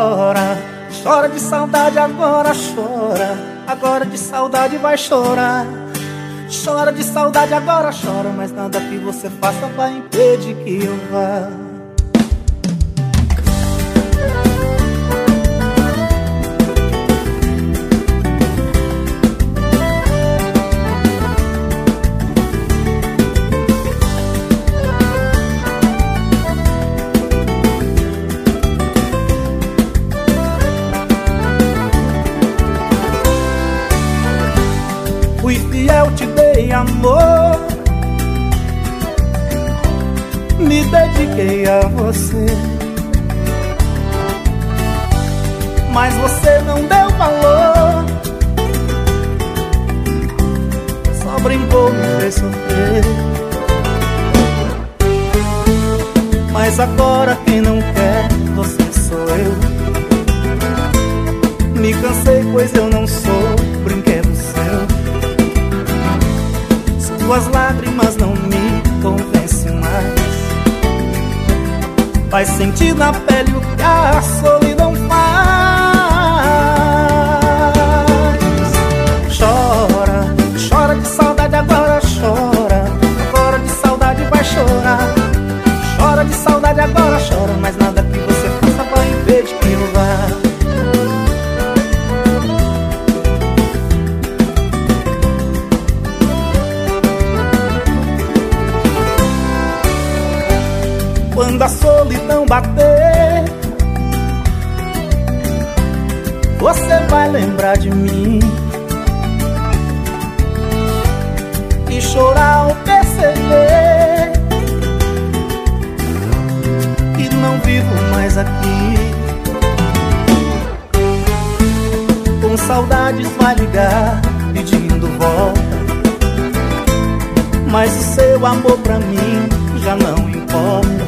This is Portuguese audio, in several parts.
Chora, chora de saudade, agora chora. Agora de saudade vai chorar. Chora de saudade, agora chora. Mas nada que você faça vai impedir que eu vá. Fui fiel, te dei amor, me dediquei a você, mas você não deu valor, só brincou, me fez sofrer. Mas agora quem não quer você sou eu. Me cansei, pois eu não sou brinquedo seu. Suas lágrimas não me convencem mais. Faz sentir na pele o que a solidão faz. Chora, chora de saudade, agora chora. Agora de saudade vai chorar. Chora de saudade, agora chora. Mas nada que você faça vai impedir que eu vá. Quando a solidão bater, você vai lembrar de mim e chorar ao perceber que não vivo mais aqui. Com saudades vai ligar pedindo volta, mas o seu amor pra mim já não importa.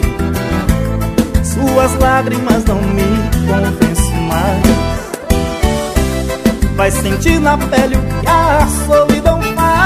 Suas lágrimas não me convencem mais. Vai sentir na pele o que a solidão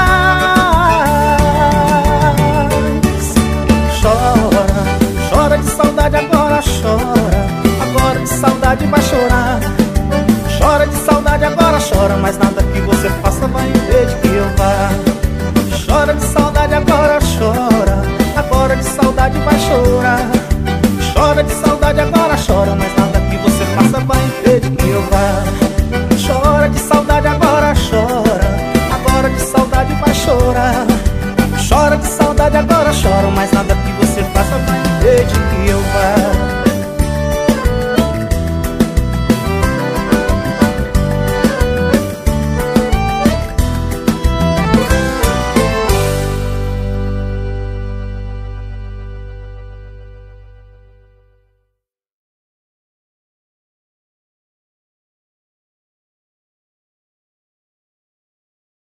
faz. Chora, chora de saudade, agora chora. Agora de saudade vai chorar. Chora de saudade, agora chora. Mas nada que você faça vai impedir que eu vá. Chora de saudade, agora chora. Agora de saudade vai chorar. Chora de saudade, agora chora. Mas nada que você faça vai impedir que eu vá. Chora de saudade, agora chora. Agora de saudade vai chorar. Chora de saudade, agora chora. Mas nada que você faça vai impedir que eu